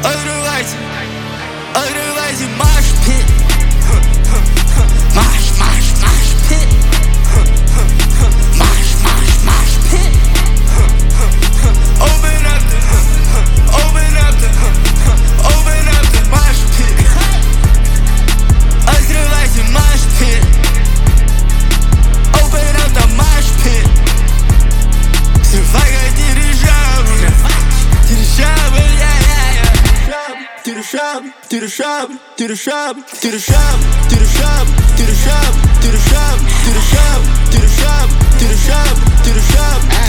Otherwise you mosh pit. Mosh pit. Mosh pit. Open up the mosh pit. Otherwise you mosh pit. Open up the mosh pit. Você vai dirigindo, tira chave.